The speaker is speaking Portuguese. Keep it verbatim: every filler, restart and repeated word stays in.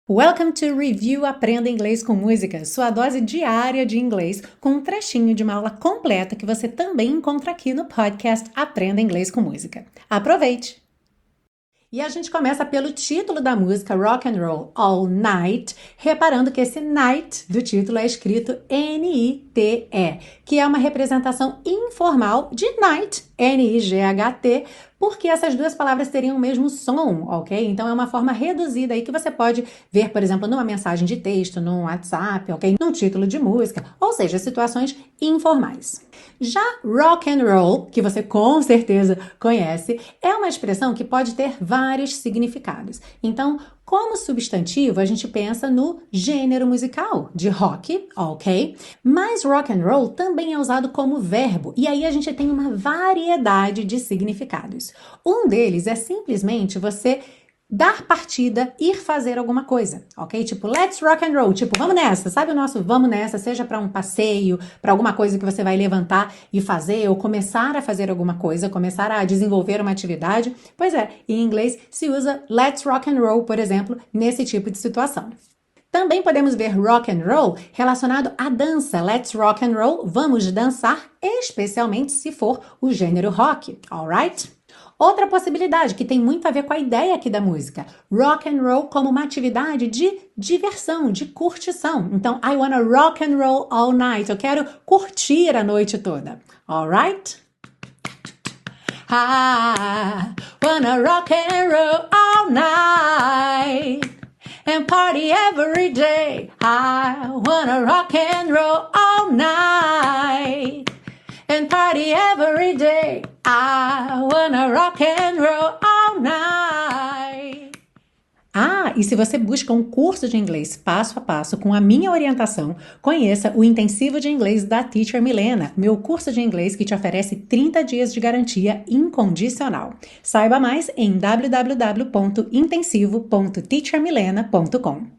Welcome to Review Aprenda Inglês com Música, sua dose diária de inglês, com um trechinho de uma aula completa que você também encontra aqui no podcast Aprenda Inglês com Música. Aproveite! E a gente começa pelo título da música Rock and Roll All Night, reparando que esse night do título é escrito N I T E, que é uma representação informal de night, N I G H T, porque essas duas palavras teriam o mesmo som, ok? Então é uma forma reduzida aí que você pode ver, por exemplo, numa mensagem de texto, num WhatsApp, ok? Num título de música, ou seja, situações informais. Já rock and roll, que você com certeza conhece, é uma expressão que pode ter vários significados. Então, como substantivo, a gente pensa no gênero musical de rock, ok? Mas rock and roll também é usado como verbo, e aí a gente tem uma variedade de significados. Um deles é simplesmente você dar partida, ir fazer alguma coisa, ok? Tipo, let's rock and roll, tipo, vamos nessa, sabe o nosso vamos nessa, seja para um passeio, para alguma coisa que você vai levantar e fazer, ou começar a fazer alguma coisa, começar a desenvolver uma atividade. Pois é, em inglês se usa let's rock and roll, por exemplo, nesse tipo de situação. Também podemos ver rock and roll relacionado à dança. Let's rock and roll, vamos dançar, especialmente se for o gênero rock, alright? Outra possibilidade que tem muito a ver com a ideia aqui da música, rock and roll como uma atividade de diversão, de curtição. Então, I wanna rock and roll all night. Eu quero curtir a noite toda, alright? I wanna rock and roll all night and party every day. I wanna rock and roll all night and party every day. I wanna rock and roll all night. Ah, e se você busca um curso de inglês passo a passo com a minha orientação, conheça o Intensivo de Inglês da Teacher Milena, meu curso de inglês que te oferece trinta dias de garantia incondicional. Saiba mais em w w w ponto intensivo ponto teacher milena ponto com.